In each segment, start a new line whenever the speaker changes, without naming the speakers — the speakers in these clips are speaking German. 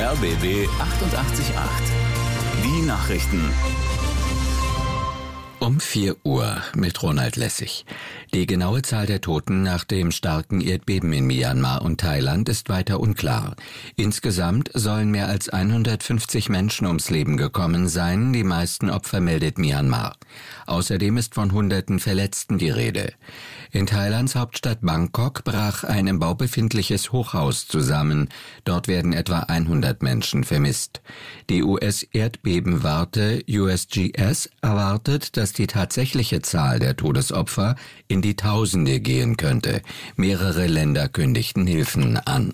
RBB 888. Die Nachrichten.
Um 4 Uhr mit Ronald Lessig. Die genaue Zahl der Toten nach dem starken Erdbeben in Myanmar und Thailand ist weiter unklar. Insgesamt sollen mehr als 150 Menschen ums Leben gekommen sein, die meisten Opfer meldet Myanmar. Außerdem ist von Hunderten Verletzten die Rede. In Thailands Hauptstadt Bangkok brach ein im Bau befindliches Hochhaus zusammen. Dort werden etwa 100 Menschen vermisst. Die US-Erdbebenwarte USGS erwartet, dass die tatsächliche Zahl der Todesopfer in die Tausende gehen könnte. Mehrere Länder kündigten Hilfen an.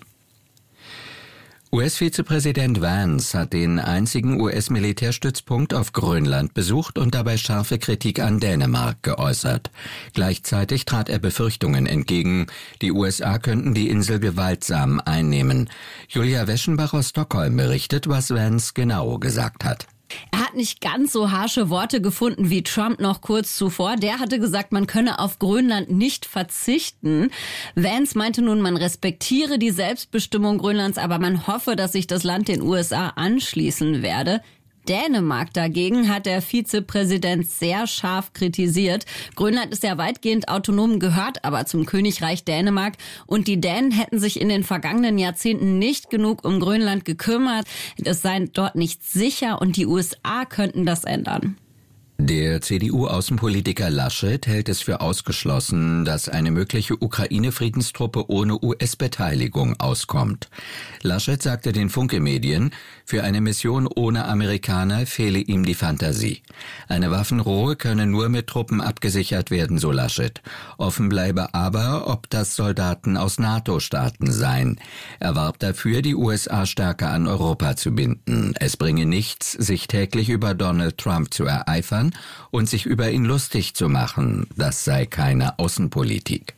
US-Vizepräsident Vance hat den einzigen US-Militärstützpunkt auf Grönland besucht und dabei scharfe Kritik an Dänemark geäußert. Gleichzeitig trat er Befürchtungen entgegen, die USA könnten die Insel gewaltsam einnehmen. Julia Weschenbach aus Stockholm berichtet, was Vance genau gesagt hat.
Er hat nicht ganz so harsche Worte gefunden wie Trump noch kurz zuvor. Der hatte gesagt, man könne auf Grönland nicht verzichten. Vance meinte nun, man respektiere die Selbstbestimmung Grönlands, aber man hoffe, dass sich das Land den USA anschließen werde. Dänemark dagegen hat der Vizepräsident sehr scharf kritisiert. Grönland ist ja weitgehend autonom, gehört aber zum Königreich Dänemark. Und die Dänen hätten sich in den vergangenen Jahrzehnten nicht genug um Grönland gekümmert. Es sei dort nicht sicher und die USA könnten das ändern.
Der CDU-Außenpolitiker Laschet hält es für ausgeschlossen, dass eine mögliche Ukraine-Friedenstruppe ohne US-Beteiligung auskommt. Laschet sagte den Funke-Medien, für eine Mission ohne Amerikaner fehle ihm die Fantasie. Eine Waffenruhe könne nur mit Truppen abgesichert werden, so Laschet. Offen bleibe aber, ob das Soldaten aus NATO-Staaten seien. Er warb dafür, die USA stärker an Europa zu binden. Es bringe nichts, sich täglich über Donald Trump zu ereifern und sich über ihn lustig zu machen. Das sei keine Außenpolitik.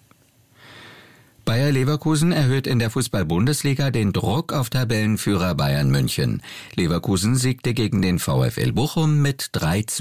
Bayer Leverkusen erhöht in der Fußball-Bundesliga den Druck auf Tabellenführer Bayern München. Leverkusen siegte gegen den VfL Bochum mit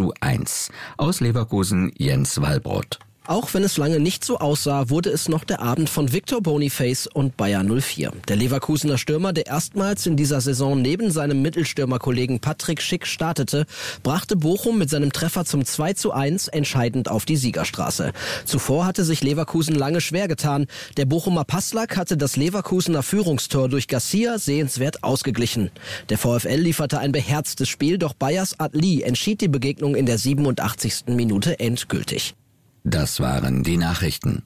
3:1. Aus Leverkusen Jens Wallbrot.
Auch wenn es lange nicht so aussah, wurde es noch der Abend von Victor Boniface und Bayer 04. Der Leverkusener Stürmer, der erstmals in dieser Saison neben seinem Mittelstürmerkollegen Patrick Schick startete, brachte Bochum mit seinem Treffer zum 2:1 entscheidend auf die Siegerstraße. Zuvor hatte sich Leverkusen lange schwer getan. Der Bochumer Passlack hatte das Leverkusener Führungstor durch Garcia sehenswert ausgeglichen. Der VfL lieferte ein beherztes Spiel, doch Bayers Adli entschied die Begegnung in der 87. Minute endgültig.
Das waren die Nachrichten.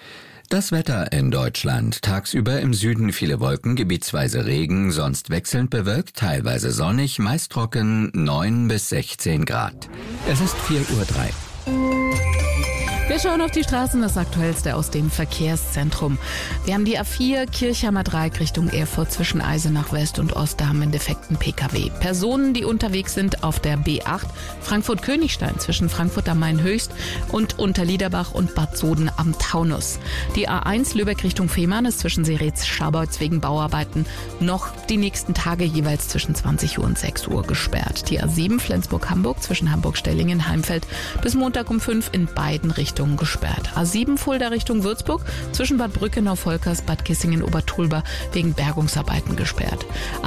Das Wetter in Deutschland. Tagsüber im Süden viele Wolken, gebietsweise Regen, sonst wechselnd bewölkt, teilweise sonnig, meist trocken, 9 bis 16 Grad. Es ist 4:03 Uhr.
Wir schauen auf die Straßen, das Aktuellste aus dem Verkehrszentrum. Wir haben die A4 Kirchheimer Dreieck Richtung Erfurt zwischen Eisenach West und Ost, da haben wir einen defekten Pkw. Personen, die unterwegs sind auf der B8 Frankfurt-Königstein zwischen Frankfurt am Main Höchst und Unterliederbach und Bad Soden am Taunus. Die A1 Lübeck Richtung Fehmarn ist zwischen Seretz-Scharbeutz wegen Bauarbeiten noch die nächsten Tage jeweils zwischen 20 Uhr und 6 Uhr gesperrt. Die A7 Flensburg-Hamburg zwischen Hamburg-Stellingen-Heimfeld bis Montag um 5 in beiden Richtungen gesperrt. A7 Fulda Richtung Würzburg zwischen Bad Brückenau-Volkers, Bad Kissingen-Obertulba wegen Bergungsarbeiten gesperrt.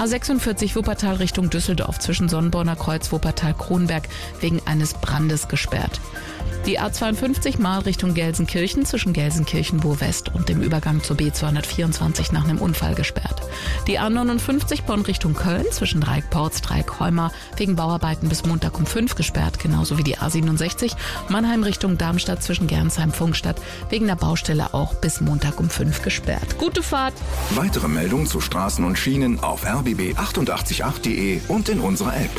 A46 Wuppertal Richtung Düsseldorf zwischen Sonnborner Kreuz, Wuppertal-Kronberg wegen eines Brandes gesperrt. Die A52 Mahl Richtung Gelsenkirchen zwischen Gelsenkirchen-Bo-West und dem Übergang zur B224 nach einem Unfall gesperrt. Die A59 Bonn Richtung Köln zwischen Dreieck-Porz, Dreieck-Heumar wegen Bauarbeiten bis Montag um 5 gesperrt, genauso wie die A67 Mannheim Richtung Darmstadt zwischen Gernsheim-Funkstadt wegen der Baustelle auch bis Montag um 5 gesperrt. Gute Fahrt!
Weitere Meldungen zu Straßen und Schienen auf rbb888.de und in unserer App.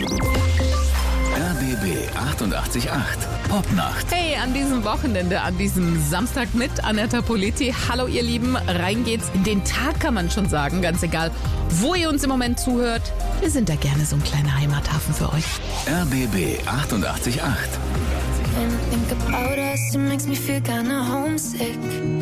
RBB 888 Popnacht.
Hey, an diesem Wochenende, an diesem Samstag mit Annetta Politi. Hallo ihr Lieben, rein geht's in den Tag, kann man schon sagen. Ganz egal, wo ihr uns im Moment zuhört. Wir sind da gerne so ein kleiner Heimathafen für euch.
RBB 888.
When I think about us, it makes me feel kinda homesick.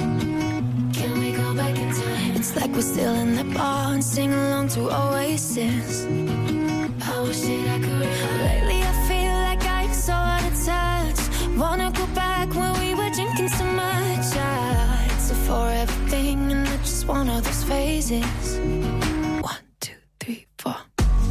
Can we go back in time? It's like we're still in the bar and sing along to Oasis. I wish that I could. Lately I feel like I'm so out of touch. Wanna go back when we were drinking so much. It's a forever thing and I just want all those phases. 1, 2, 3, 4.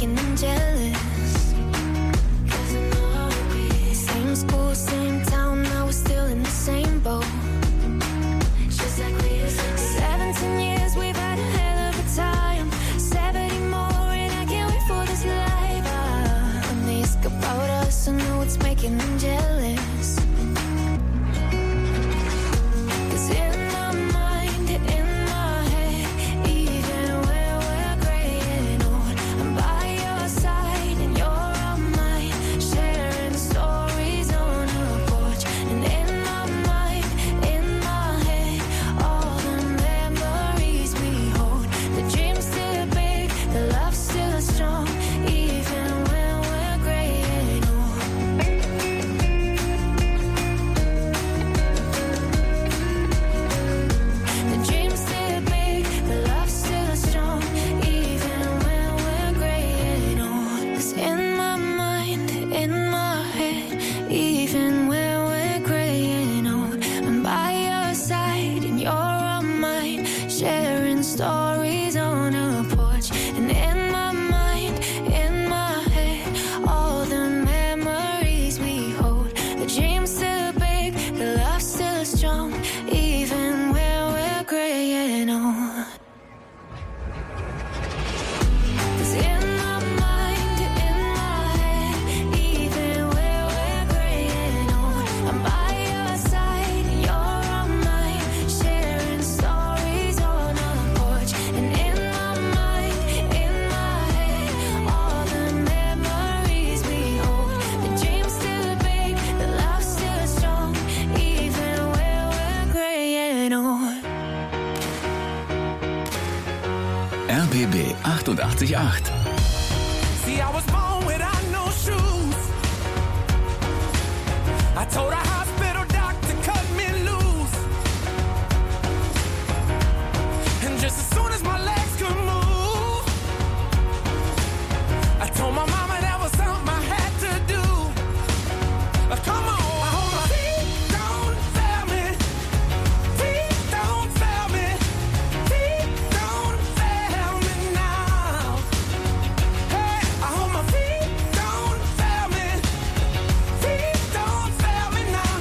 making them jealous. 'Cause I know how it be. Same school, same town, now we're still in the same boat. Just like we used to be. 17 years, we've had a hell of a time. 70 more, and I can't wait for this life. When they ask about us, I know it's making them jealous. 'Cause in my mind, in my head, even where we're graying old, I'm by your side and you're on mine, sharing stories on a porch. And in my mind, in my head, all the memories we hold. The dream's still big, the love's still strong, even when we're graying old. The dream's still big, the love's still strong, even when we're graying old. 'Cause in my mind, in my head, even when we're graying old, I'm by your side and you're on mine, sharing stories on a porch. And in my mind, in my head, all the memories we hold. The dream's still big, the love's still strong, even when we're graying old. 'Cause in my mind, in my head, even where we're graying old, I'm by your side and you're on mine, sharing stories on a porch. And in my mind, in my head, all the memories we hold. The dream's still big, the love's still strong, even where we're graying old.
RBB 888.
See, I was born without no shoes. I told a hospital doctor cut me loose. And just as soon as my legs could move, I told my mama that was something I had to do. Come on, I hold my feet, don't fail me. Feet, don't fail me. Feet, don't fail me now. Hey, I hold my feet, don't fail me. Feet, don't fail me now.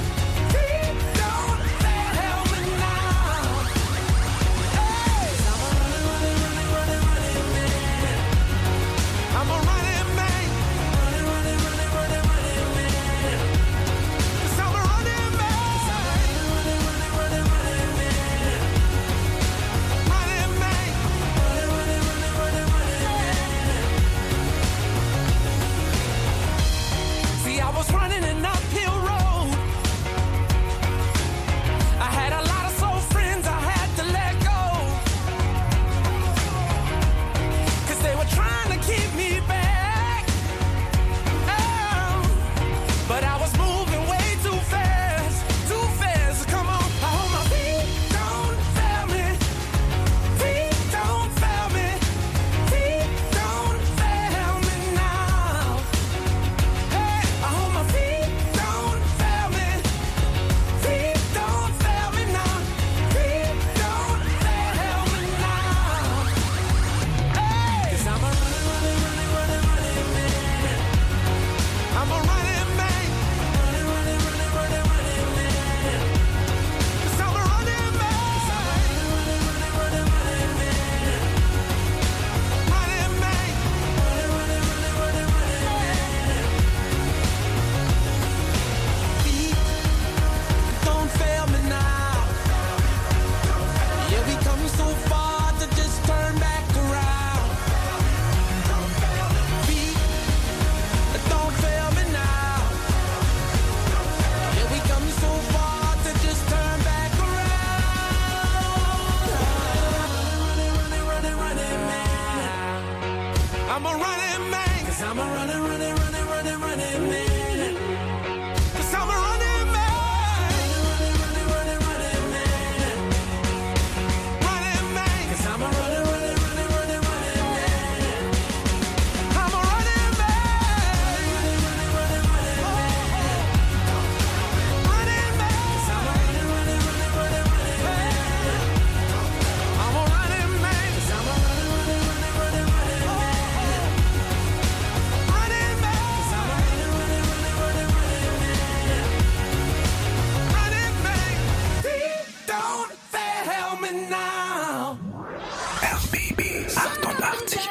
RBB 888.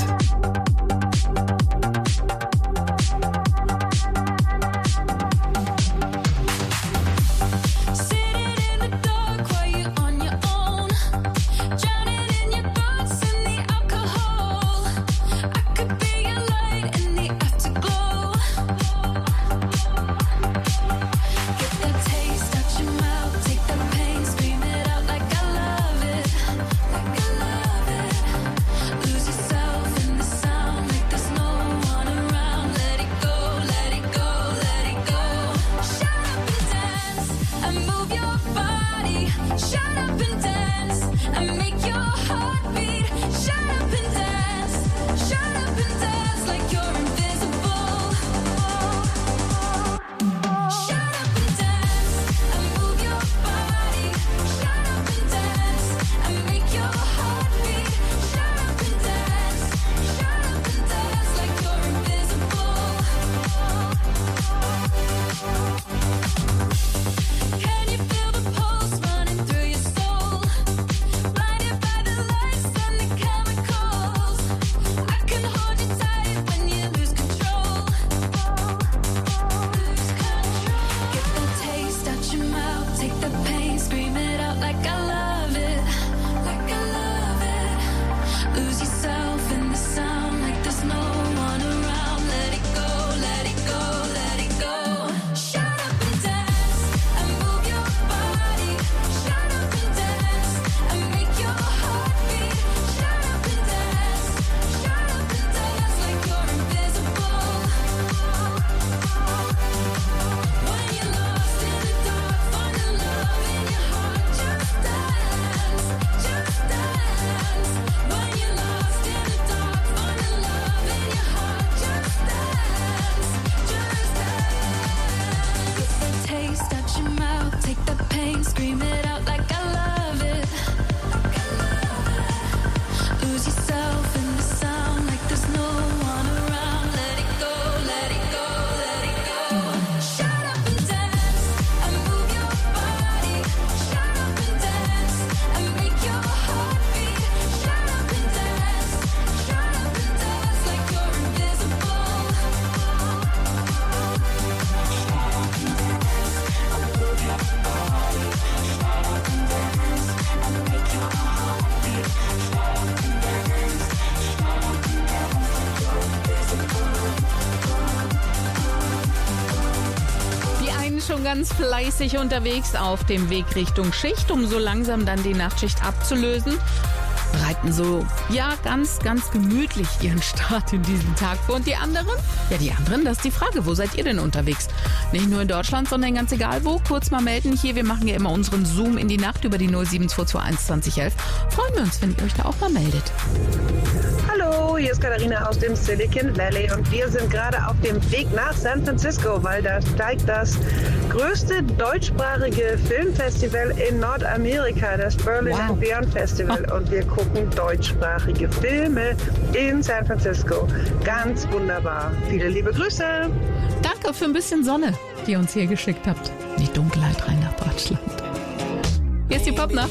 Ganz fleißig unterwegs auf dem Weg Richtung Schicht, um so langsam dann die Nachtschicht abzulösen. Bereiten so, ja, ganz gemütlich ihren Start in diesen Tag vor. Und die anderen? Ja, die anderen, das ist die Frage. Wo seid ihr denn unterwegs? Nicht nur in Deutschland, sondern ganz egal wo. Kurz mal melden hier. Wir machen ja immer unseren Zoom in die Nacht über die 07221 2011. Freuen wir uns, wenn ihr euch da auch mal meldet.
Hallo, hier ist Katharina aus dem Silicon Valley und wir sind gerade auf dem Weg nach San Francisco, weil da steigt das größte deutschsprachige Filmfestival in Nordamerika, das Berlin and Beyond Festival. Und wir gucken deutschsprachige Filme in San Francisco. Ganz wunderbar. Viele liebe Grüße.
Danke für ein bisschen Sonne, die ihr uns hier geschickt habt. Die Dunkelheit rein nach Deutschland. Hier ist die Popnacht.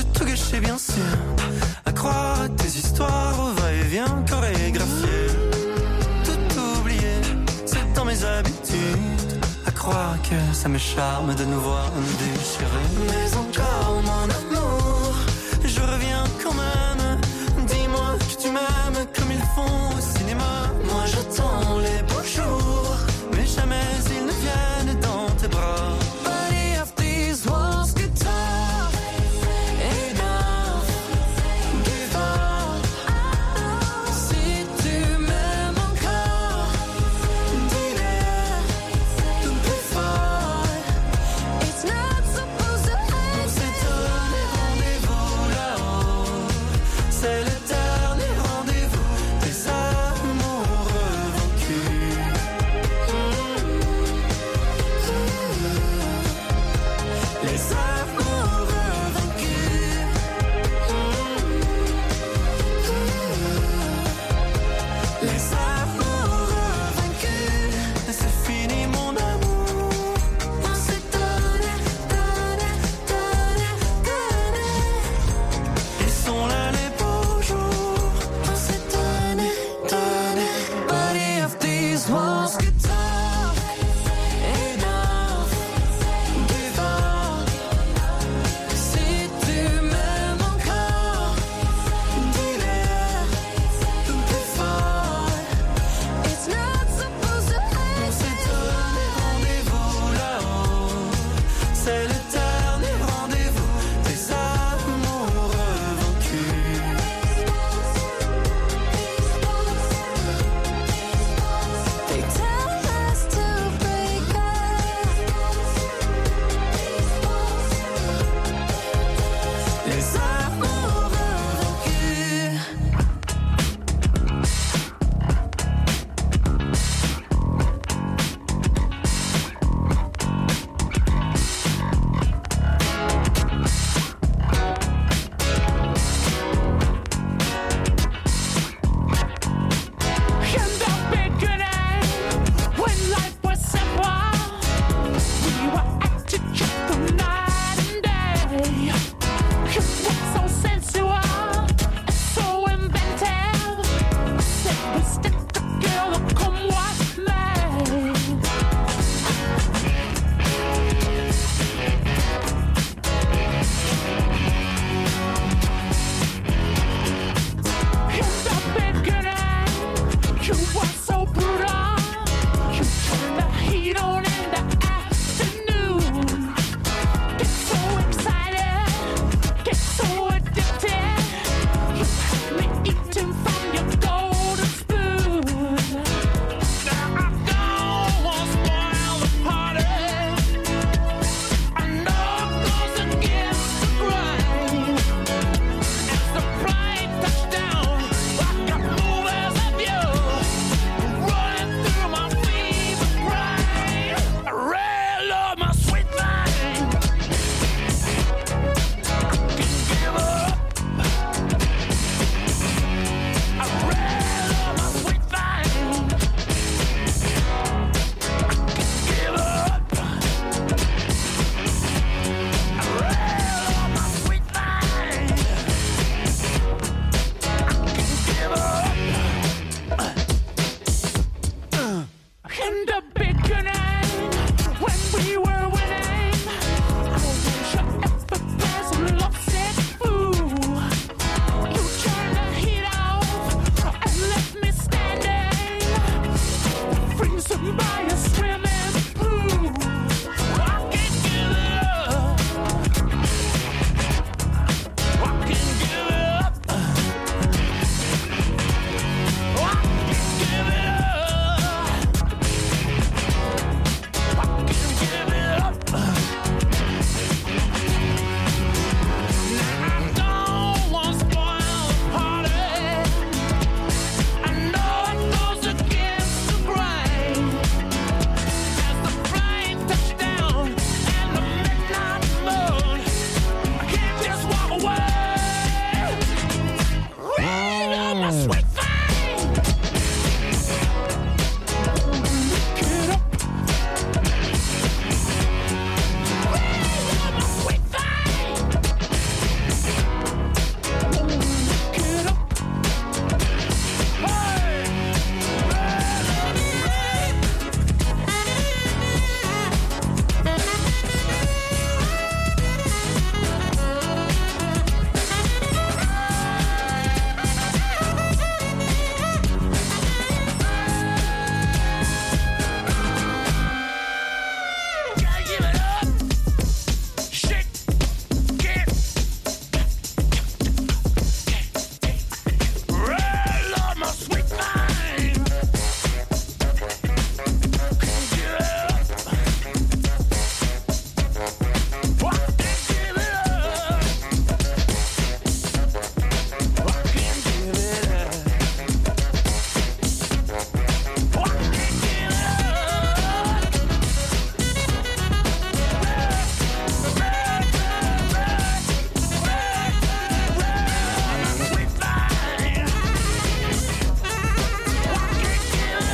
bien sûr, à croire à tes histoires, au va-et-vient chorégraphié. crois que ça me charme de nous voir nous déchirer. Mais encore mon amour, je reviens quand même. Dis-moi que tu m'aimes comme ils font au cinéma. Moi j'attends les beaux jours, mais jamais ils ne viennent dans tes bras. Buddy of these walls get tough. Enough, give up. Si tu m'aimes encore, dis-le plus fort. It's not supposed to end. On s'est donné rendez-vous là-haut. C'est le dernier rendez-vous des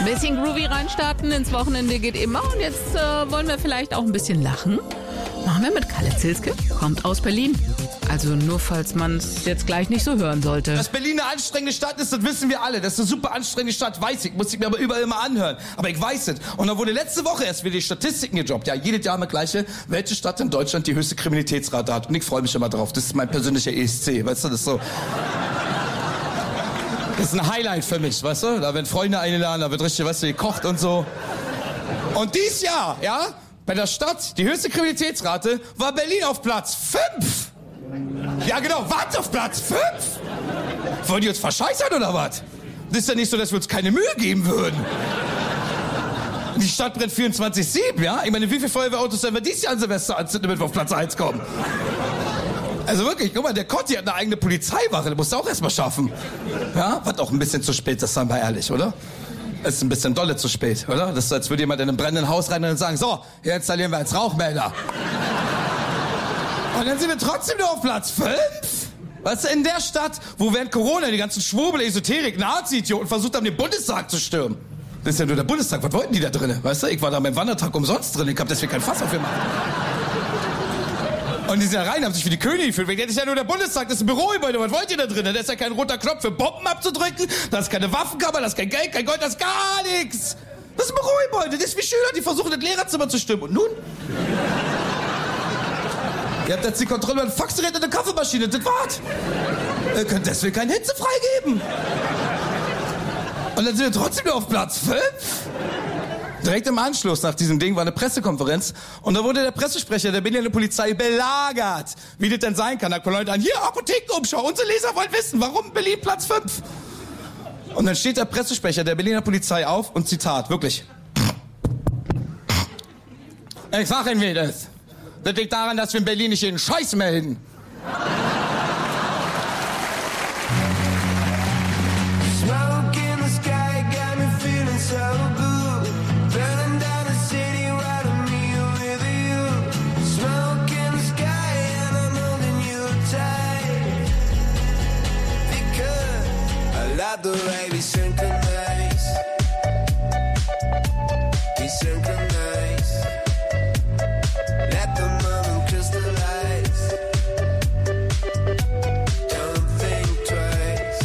bisschen groovy reinstarten ins Wochenende geht immer. Und jetzt wollen wir vielleicht auch ein bisschen lachen. Machen wir mit Kalle Zilske, kommt aus Berlin. Also nur, falls man es jetzt gleich nicht so hören sollte.
Dass Berlin eine anstrengende Stadt ist, das wissen wir alle. Das ist eine super anstrengende Stadt, weiß ich. Muss ich mir aber überall immer anhören. Aber ich weiß es. Und dann wurde letzte Woche erst wieder die Statistiken gedroppt. Ja, jedes Jahr mal gleiche. Welche Stadt in Deutschland die höchste Kriminalitätsrate hat? Und ich freue mich immer drauf. Das ist mein persönlicher ESC, weißt du, das ist so... Das ist ein Highlight für mich, weißt du? Da werden Freunde eingeladen, da wird richtig, weißt du, gekocht und so. Und dieses Jahr, ja, bei der Stadt, die höchste Kriminalitätsrate, war Berlin auf Platz 5. Ja, genau, was auf Platz 5? Wollen die uns verscheißern oder was? Das ist ja nicht so, dass wir uns keine Mühe geben würden. Die Stadt brennt 24/7, ja? Ich meine, wie viele Feuerwehrautos sollen wir dieses Jahr an Silvester anzünden, damit wir auf Platz 1 kommen? Also wirklich, guck mal, der Kotti hat eine eigene Polizeiwache, der musst du auch erstmal schaffen. Ja, was auch ein bisschen zu spät, das sagen wir ehrlich, oder? Es ist ein bisschen dolle zu spät, oder? Das ist, als würde jemand in einem brennenden Haus rein und sagen, so, hier installieren wir als Rauchmelder. Und dann sind wir trotzdem nur auf Platz 5? Weißt du, in der Stadt, wo während Corona die ganzen Schwurbel, Esoterik, Nazi-Idioten versucht haben, den Bundestag zu stürmen. Das ist ja nur der Bundestag, was wollten die da drinnen? Weißt du, ich war da beim Wandertag umsonst drin, ich hab deswegen kein Fass aufgemacht. Und die sind da rein, haben sich für die Königin gefühlt. Das ist ja nur der Bundestag, das ist ein Bürogebäude. Was wollt ihr da drin? Da ist ja kein roter Knopf für Bomben abzudrücken. Da ist keine Waffenkammer, da ist kein Geld, kein Gold, da ist gar nichts. Das ist ein Bürogebäude. Das ist wie Schüler, die versuchen, das Lehrerzimmer zu stimmen. Und nun? Ihr habt jetzt die Kontrolle über ein Faxgerät und eine Kaffeemaschine. Das war's. Ihr könnt deswegen keine Hitze freigeben. Und dann sind wir trotzdem nur auf Platz 5. Direkt im Anschluss nach diesem Ding war eine Pressekonferenz und da wurde der Pressesprecher der Berliner Polizei belagert, wie das denn sein kann. Da kommen Leute an, hier, Apothekenumschau, unsere Leser wollen wissen, warum Berlin Platz 5? Und dann steht der Pressesprecher der Berliner Polizei auf und Zitat, wirklich. Ich sag Ihnen, wie das. Das liegt daran, dass wir in Berlin nicht jeden Scheiß melden.
The way we synchronize, we synchronize. Let the moment crystallize. Don't think twice.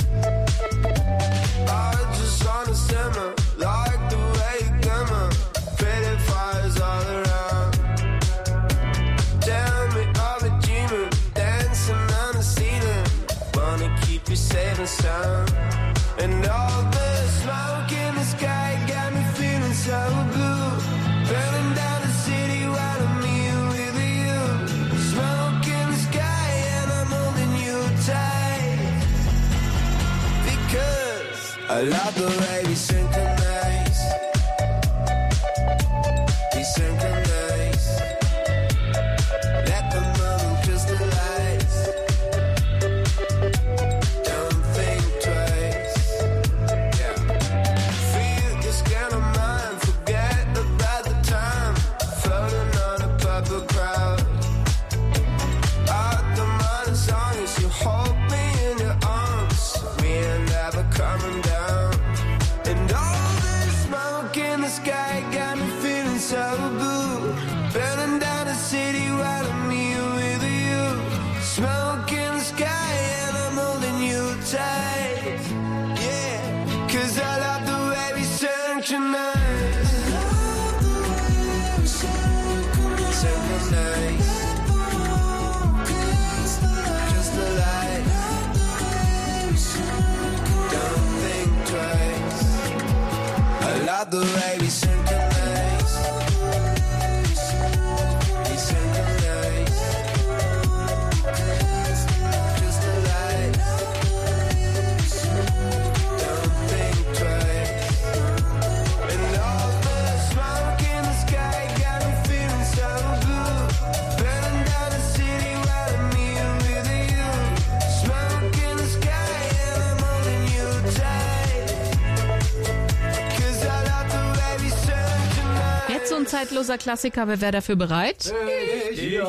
I just wanna simmer, like the way you glimmer. Pretty fires all around. Tell me, are we dreaming? Dancing on the ceiling. Wanna keep you safe and sound. And all the smoke in the sky got me feeling so blue. Burning down the city while I'm here with you. Smoke in the sky and I'm holding you tight. Because I love the way we synchronize. We synchronize. Let the moment crystallize. Don't think twice. Feel this kind of mind, forget about the time. Floating on a purple crowd. Out the modern song as you hold me in your arms. We ain't never coming down. And all this smoke in the sky got me feeling so blue. Burning down the city while I'm here with you. Smoke in the sky and I'm holding you tight. Yeah, 'cause I love the way we synchronize. Synchronize. Crystallize. Don't think twice. I love the way we synchronize. We synchronize. Crystallize. Don't think twice. And all the smoke in the sky got me feeling so blue. Burning down the city while I'm here with you. Smoke in the sky and I'm holding you tight. 'Cause I love the way we synchronize.
Jetzt so ein zeitloser Klassiker, wer wäre dafür bereit?
Ich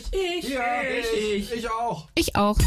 auch.
Ich auch.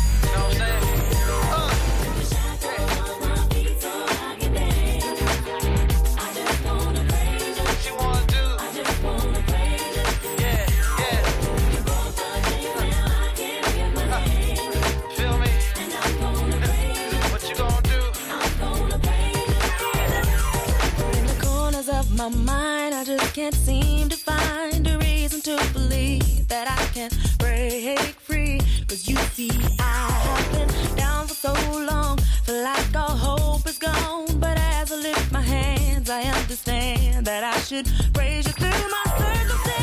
my mind, I just can't seem to find a reason to believe that I can break free. Cause you see, I have been down for so long, feel like all hope is gone. But as I lift my hands, I understand that I should praise you through my circumstance.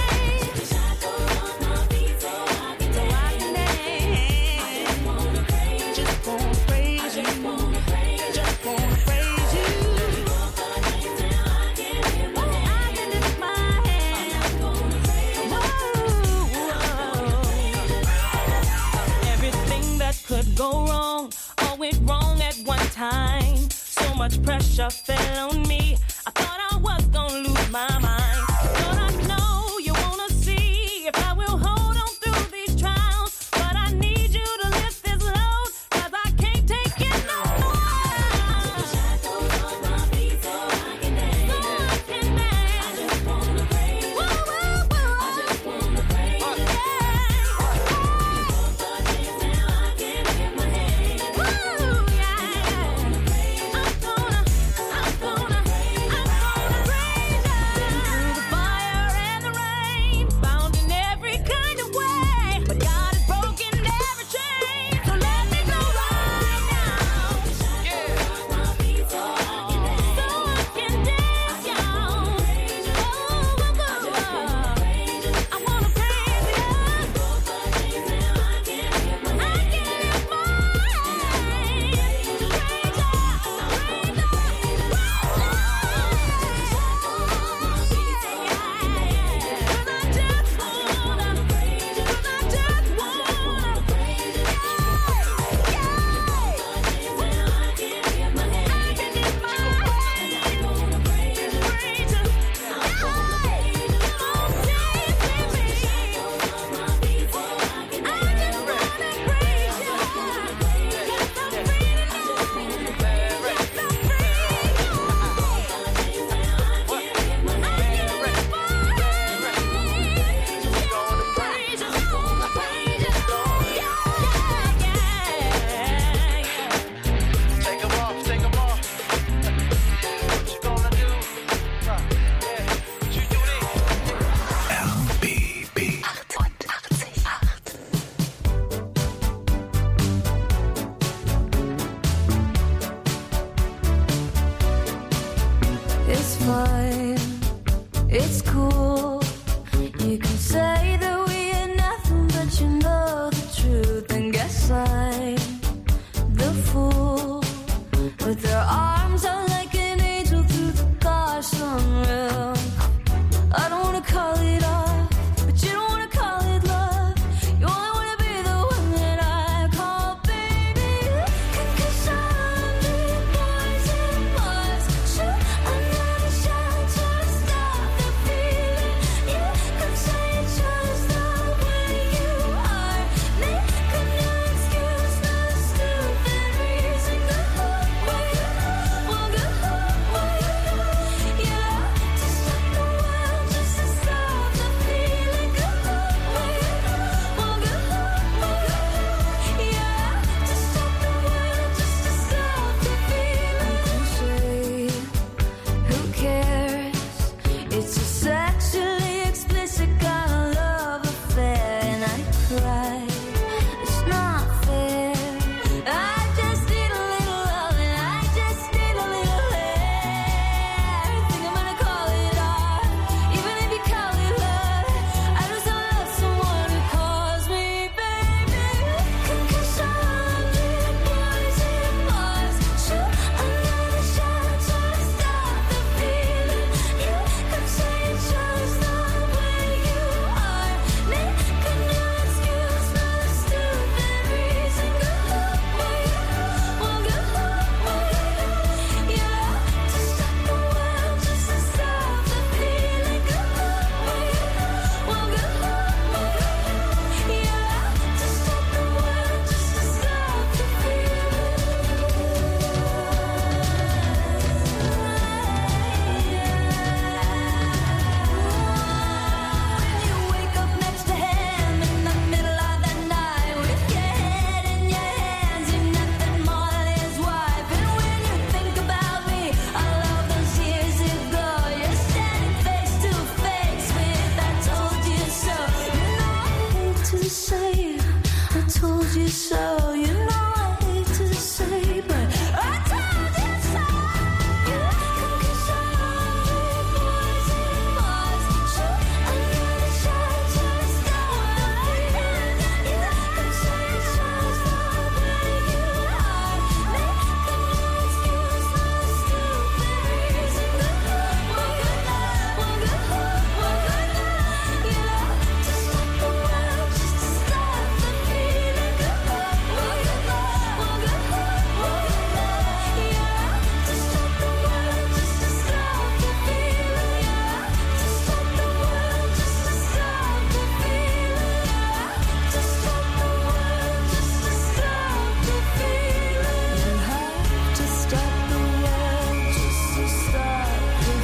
Go wrong, all went wrong at one time. So much pressure fell on me. I thought I was gonna lose my mind. But I know you wanna see if I will hold on through these trials. But I need you to lift this load, cause I can't take it no more. Shackles on my feet so I can dance. So I can dance. I just wanna praise you. I just wanna praise you. It's fine, it's cool. You can say that we are nothing, but you know the truth. And guess I'm the fool with their arms out like an angel through the car sunroof. I don't wanna call it off, but you don't wanna call it love. You only wanna be the one that I call baby. 'Cause I'm the boys and boys. Sure, I'm not a shot to stop the feeling. so, you know I hate to say, but I told you so. Come kiss all the boys and boys. So under the shelter, stop the feeling. Come say it's just the way you are. Make an excuse, no stupid reason. One good night, one good night, yeah. To stop the world, just to stop the feeling. One good night, one good night, yeah. To stop the world, just to stop the feeling, yeah. To stop the world, just to stop the feeling, yeah. To stop the world, just to stop the feeling. You have to stop the world, just to stop the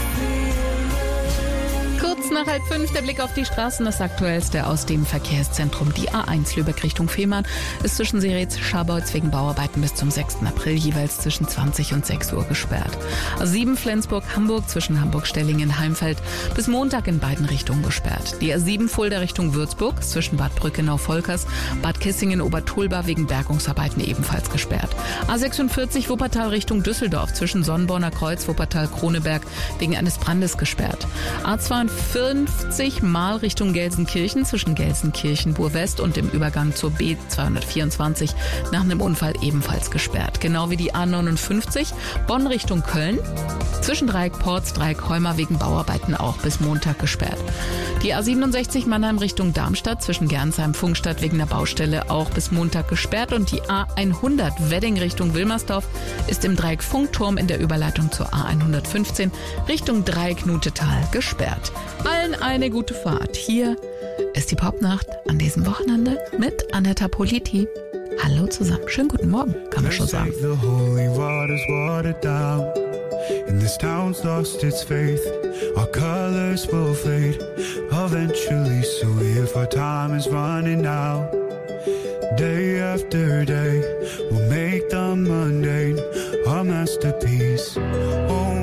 feeling.
Kurz nach 4:30 der Blick auf die Straßen. Das Aktuellste aus dem Verkehrszentrum. Die A1 Lübeck Richtung Fehmarn ist zwischen Seretz-Scharbeutz wegen Bauarbeiten bis zum 6. April jeweils zwischen 20 und 6 Uhr gesperrt. A7 Flensburg-Hamburg zwischen Hamburg-Stellingen-Heimfeld bis Montag in beiden Richtungen gesperrt. Die A7 Fulda Richtung Würzburg ist zwischen Bad Brückenau-Volkers, Bad Kissingen-Obertulba wegen Bergungsarbeiten ebenfalls gesperrt. A46 Wuppertal Richtung Düsseldorf zwischen Sonnborner Kreuz, Wuppertal-Kroneberg wegen eines Brandes gesperrt. A52 Mahl Richtung Gelsenkirchen zwischen Gelsenkirchen-Burwest und dem Übergang zur B224 nach einem Unfall ebenfalls gesperrt. Genau wie die A59 Bonn Richtung Köln zwischen Dreieck-Porz, Dreieck-Heumer wegen Bauarbeiten auch bis Montag gesperrt. Die A67 Mannheim Richtung Darmstadt zwischen Gernsheim-Funkstadt wegen der Baustelle auch bis Montag gesperrt und die A100 Wedding Richtung Wilmersdorf ist im Dreieck Funkturm in der Überleitung zur A115 Richtung Dreieck-Nutetal gesperrt. Allen eine gute Fahrt. Hier ist die Popnacht an diesem Wochenende mit Anetta Politi. Hallo zusammen. Schönen guten Morgen, kann man schon sagen.
The holy water's watered down, and this town's lost its faith. Our colors will fade eventually, so if our time is running out, day after day, we'll make the mundane our masterpiece. Oh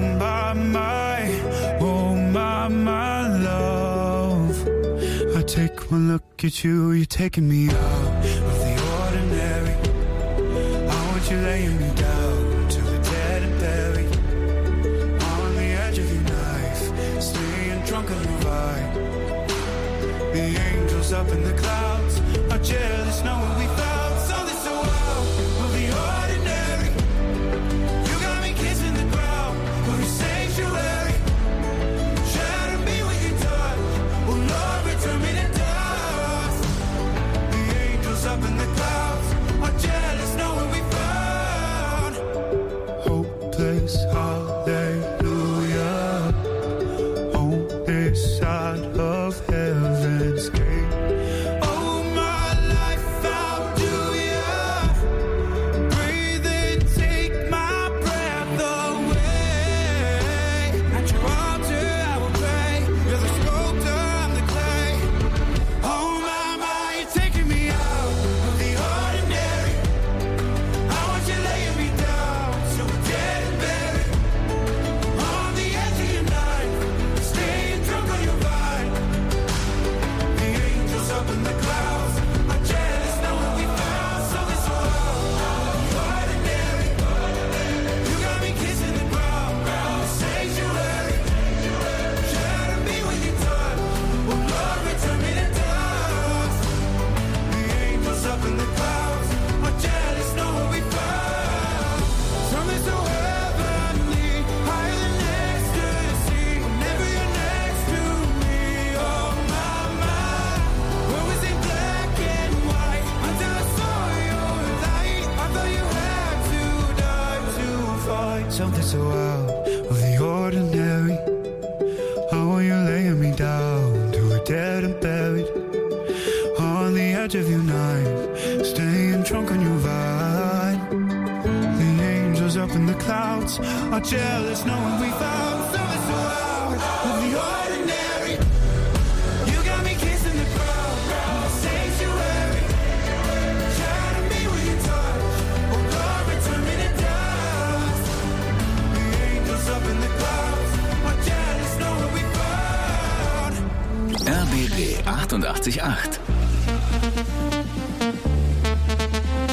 my love, I take one look at you, you're taking me out of the ordinary. I want you laying me down till we're dead and buried, on the edge of your knife, staying drunk on your vibe. The angels up in the clouds are jealous knowing we found something so out of the ordinary. You got me kissing the ground for a sanctuary. Shatter me with your touch, oh Lord, return me to dust. The angels up in the clouds are jealous knowing we found hopeless hallelujah on this side of heaven's gate. Oh my life, how do ya breathe and take my breath away? At your altar I will pray. You're the sculptor, I'm the clay. Oh my, you're taking me out of the ordinary. I want you laying me down so we're dead and buried, on the edge of your knife, staying drunk on your vine. The angels up in the clouds are jealous knowing we found something so out of the ordinary. You got me kissing the ground, the sanctuary. Shatter me with your touch, oh Lord, return me to dust. The angels up in the clouds are jealous knowing we found something so heavenly, higher than ecstasy. Whenever you're next to me, oh my, where was it black and white until I saw your light? I thought you had to die to fight something so out of the ordinary. How are you laying me down till we're dead and buried, on the edge of your knife, staying drunk on your vine. The angels up in the clouds are jealous knowing we found something so out of the ordinary. You got me kissing the ground, the sanctuary. Shatter me with your touch, oh Lord, return me to dust. The angels up in the clouds are jealous knowing we found
RBB 88.8.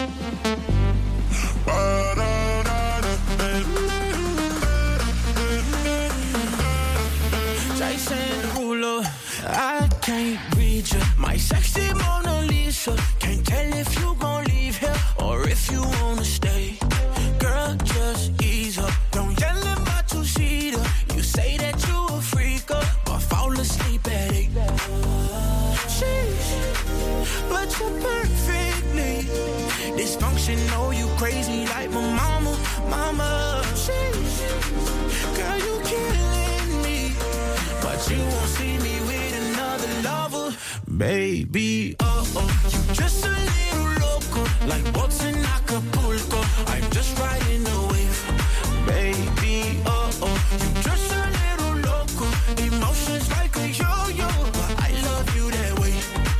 Baby, oh, you just a little loco, like boats in Acapulco. I'm just riding the wave. Baby, oh, you just a little loco, emotions like a yo-yo, but I love you that way.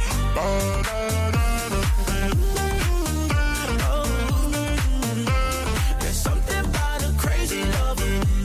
There's something about a crazy love.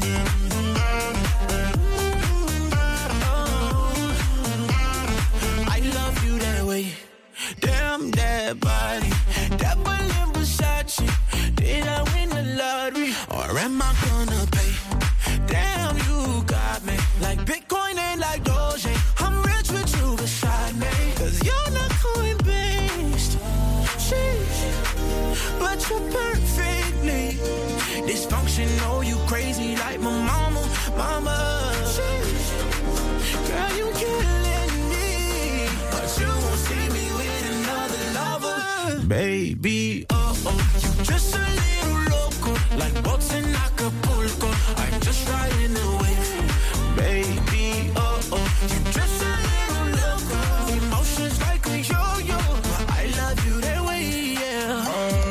I love you that way. Damn that body, that Berlin Versace. Did I win the lottery, or am I gonna pay? Damn, you got me like Bitcoin and like Doge. I'm rich with you beside me, 'cause you're not Coinbase. Sheesh, but you're perfectly dysfunctional. You crazy like my mama. Sheesh, girl, you killing me, but you won't see me with another lover. Baby, oh, you just a little loco, like boats in Acapulco. I'm just riding the wave. Baby, oh, you just a little loco, emotions like a yo-yo, but I love you that way, yeah.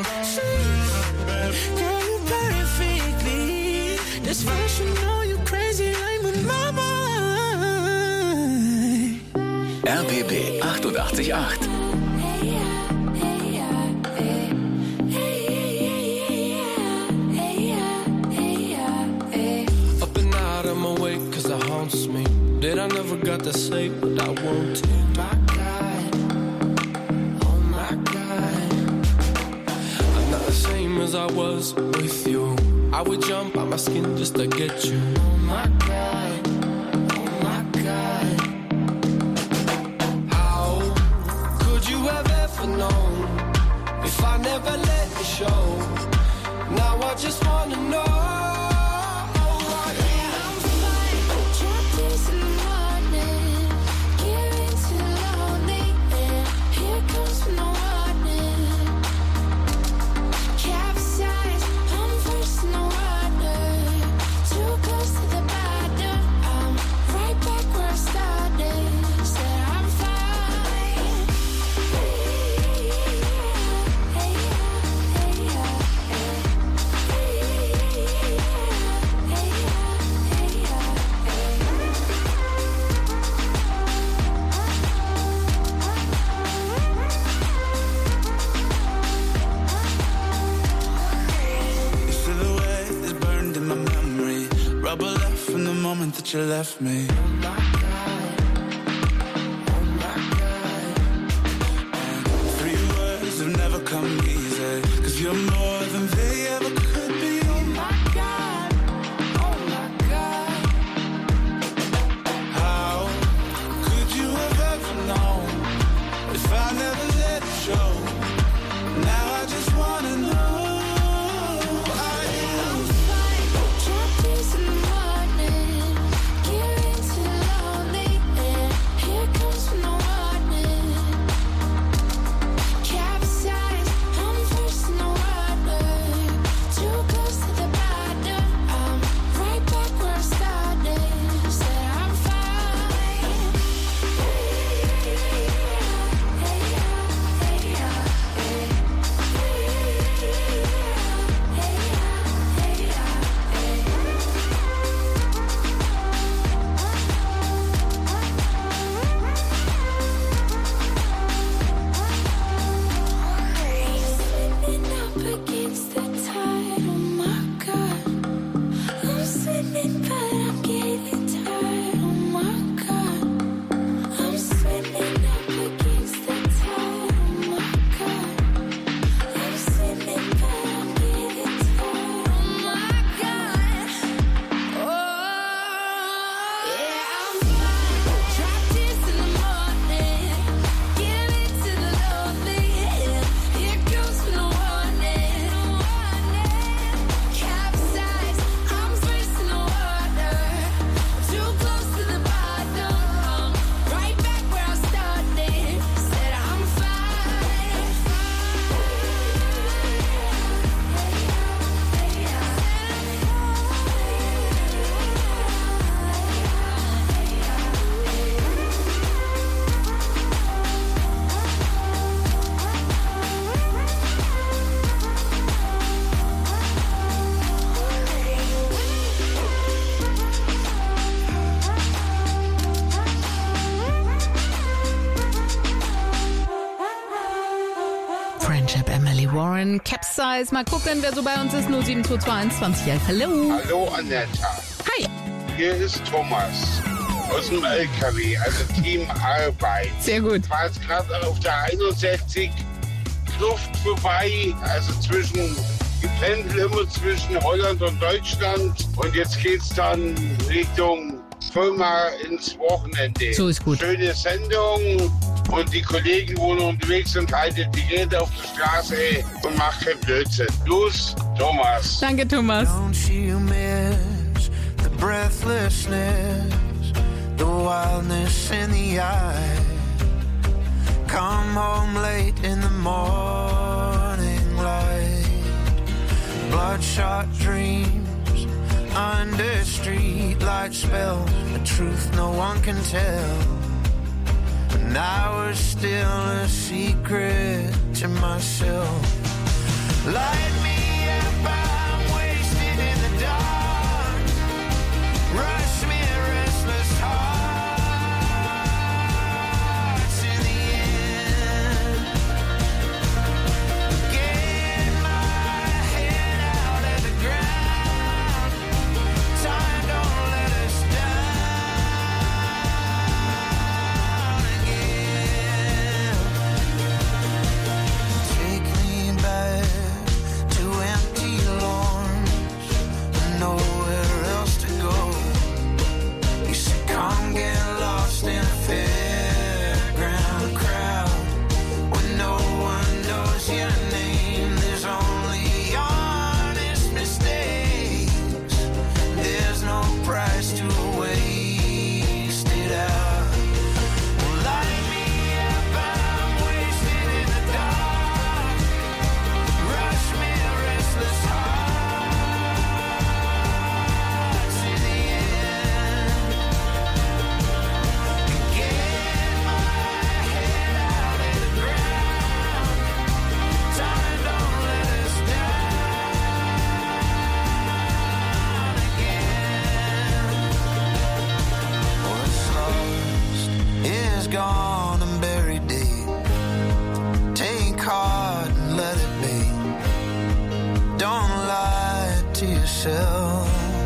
Girl, you perfectly dysfunctional, you crazy like my mama.
RBB 88.8.
Up and out, I'm awake 'cause it haunts me. That I never got to say what I wanted. My God, oh my God, I'm not the same as I was with you. I would jump out my skin just to get you. Oh my God, oh my God. How could you have ever known if I never let you show? Now I just wanna know.
That you left me. Oh my God, oh my God. And 3 words have never come easy, 'cause you're more than they ever could be. Oh my God, oh my God. How could you have ever known if I never let it show? Now I just wanna know.
Capsize. Mal gucken, wer so bei uns ist. 07221 2011. Hallo.
Hallo Annetta.
Hi.
Hier ist Thomas aus dem LKW, also Team Arbeit.
Sehr gut.
Ich war jetzt gerade auf der 61 Kluft vorbei, also ich pendel immer zwischen Holland und Deutschland und jetzt geht's dann Richtung Firma ins Wochenende.
So ist gut.
Schöne Sendung und die Kollegen, wo noch unterwegs sind, haltet die Räder auf der Straße und macht keinen Blödsinn. Los, Thomas.
Danke, Thomas.
Don't you miss the breathlessness, the wildness in the eye? Come home late in the morning light, bloodshot dreams under streetlight spell, a truth no one can tell. And I was still a secret to myself. Light me up, I'm wasted in the dark. Rush me a restless heart to the end. Get my head out of the ground. Time don't let us down again. Take me back to empty lawns, nowhere else to go. You said come get lost in a fairground crowd when no one knows your name. There's only honest mistakes. There's no price to waste it out. Light me up, I'm wasted in the dark. Rush me a restless heart to the end. Get my head out of the ground. Time don't let us down again. What's lost is gone and buried deep. Take heart and let it be. Don't lie to yourself.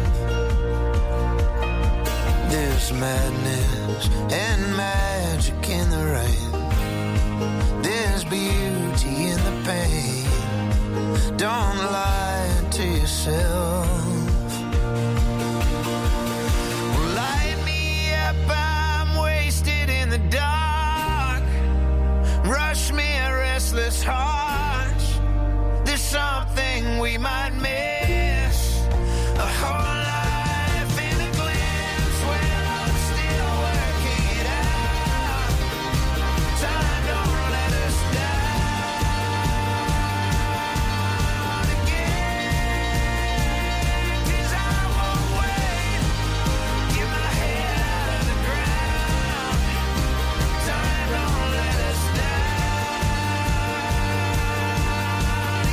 There's madness and magic in the rain. There's beauty in the pain. Don't lie to yourself. Light me up, I'm wasted in the dark. Rush me a restless heart. There's something we might miss. A whole life in a glimpse. Well, I'm still working it out. Time don't let us down again. 'Cause I won't wait. Get my head out of the ground. Time don't let us down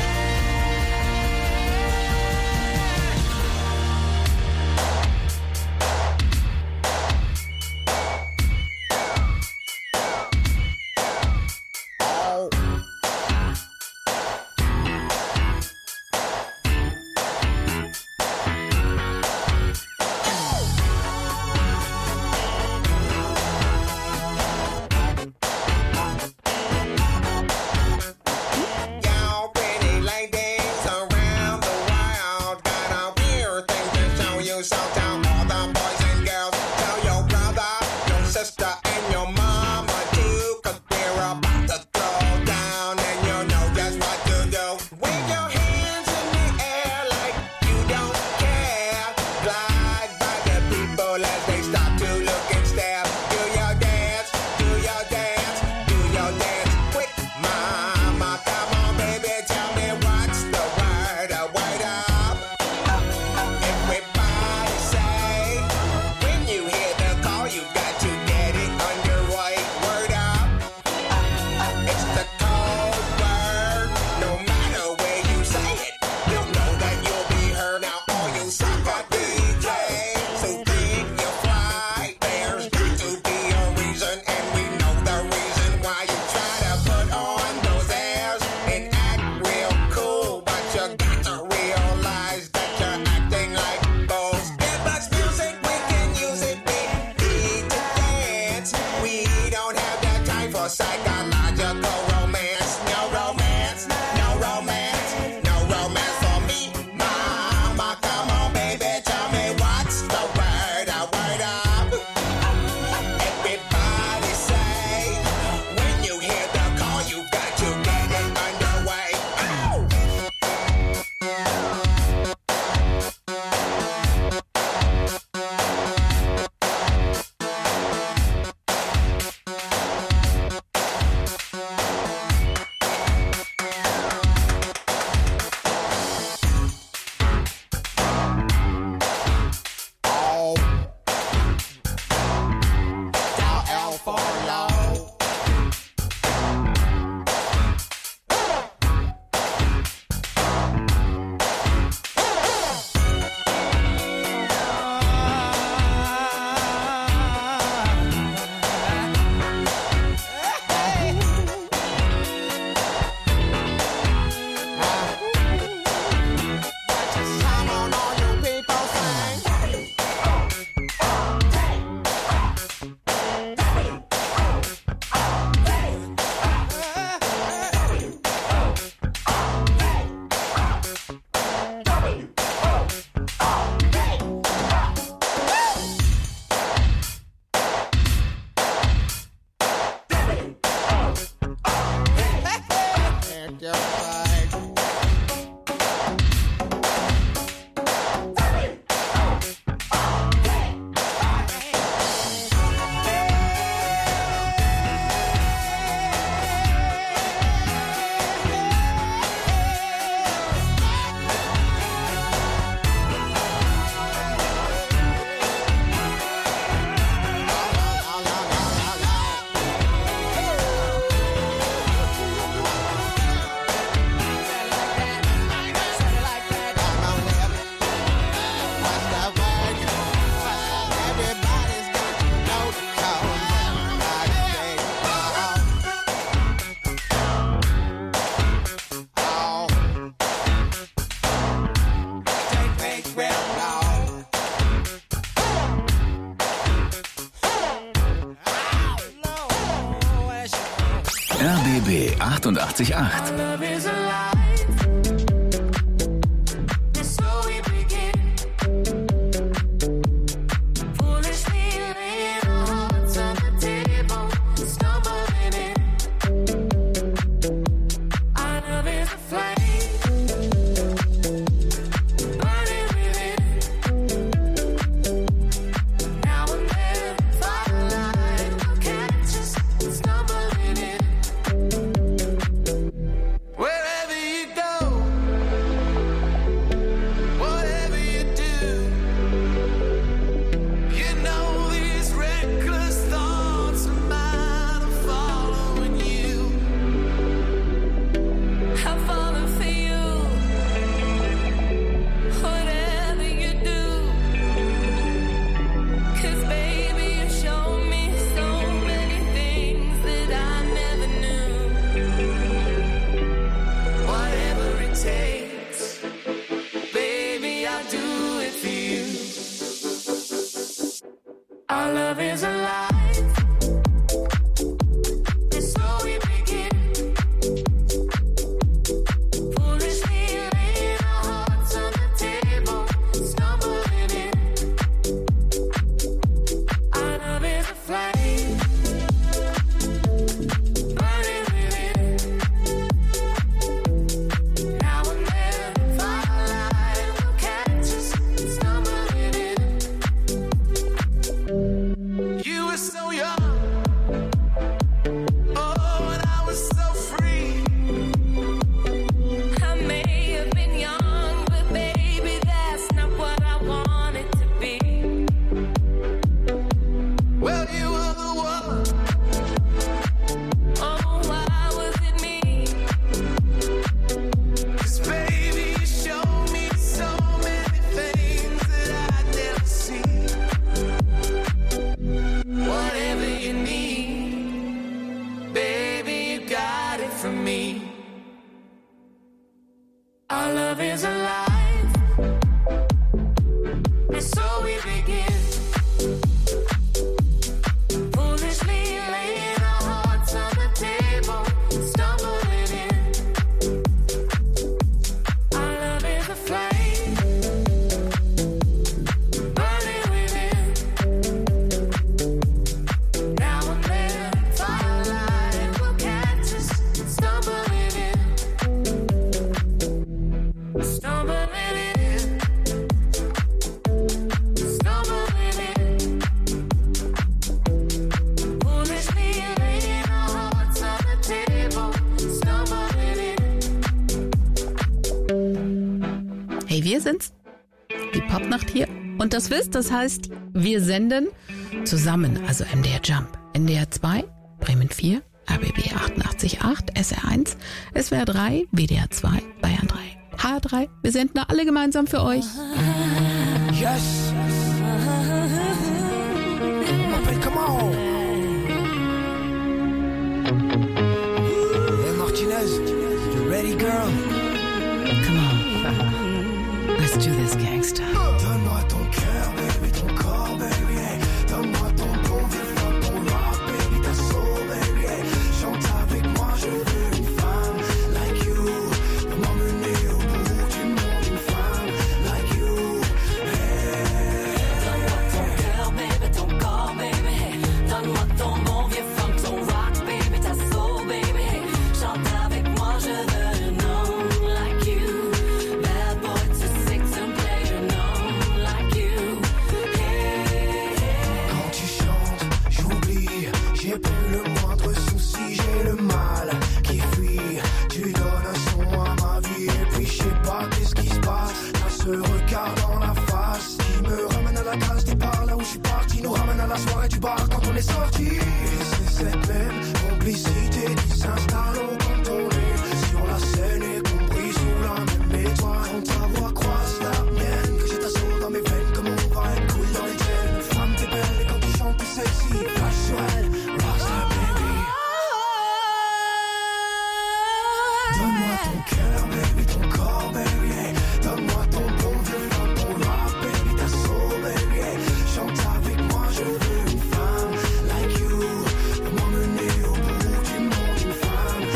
Y'all pretty ladies around the world got a weird thing to show you. So tell all the boys and girls, tell your brother, your sister, and your mama too, 'cause we're about to throw down and you know just what to do. Wave your hands in the air like you don't care. Glide by the people as they stop to look and stare. Do your dance, do your dance, do your dance quick, mama. Come on, baby, tell me what's the word. Word up. Everybody say
RBB 888.
Our love is alive. Our love is alive, and so we begin. Foolishly laying our hearts on the table, stumbling in. Our love is a flame, burning within. Now and then, firelight will catch us, stumbling in. Stumbling in, stumbling in. Foolishly laying our hearts on the table, stumbling in.
Hey, wir sind's. Die Popnacht hier. Und das wisst, das heißt, wir senden zusammen, also MDR Jump, NDR 2, Bremen 4, RBB 88.8, SR1, SWR 3, WDR 2, Bayern 3. H3, wir senden alle gemeinsam für euch.
Yes. Appelle comment? Hey Martinez, you ready, girl?
Come on. Let's do this, gangster.
Donne-moi ton cœur, baby, ton corps, baby, hey. Donne-moi ton bon vieux flow, ton rock, baby, ta soul, baby, hey. Chante avec moi, je veux une femme like you. Pour m'emmener au bout du monde, une femme like you, hey.
Donne-moi ton cœur, baby, ton corps, baby, hey. Donne-moi ton bon vieux funk, ton rock, baby, ta soul, baby, hey. Chante avec moi, je veux un homme like you. Bad boy to six and play an homme like you, hey.
Quand tu chantes, j'oublie, j'ai plus le moindre souci, j'ai le mal qui fuit. Tu donnes un son à ma vie et puis je sais pas qu'est-ce qui se passe. T'as ce regard dans la face qui me ramène à la case départ, là où je suis parti, nous ramène à la soirée du bar quand on est sorti. Et c'est cette même complicité qui s'installe au quand on est sur la scène et compris sous la même étoile. Quand ta voix croise la mienne, que j'ai ta soul dans mes veines, comme on va être cool dans les tiennes. Femme t'es belle et quand tu chantes t'es sexy, flash sur elle, rockstar baby. Donne-moi ton cœur baby, ton corps baby, hey. Donne-moi ton bon vieux funk, ton rock baby, ta soul baby, hey. Chante avec moi, je veux une femme like you. Pour m'emmener au bout du monde, une femme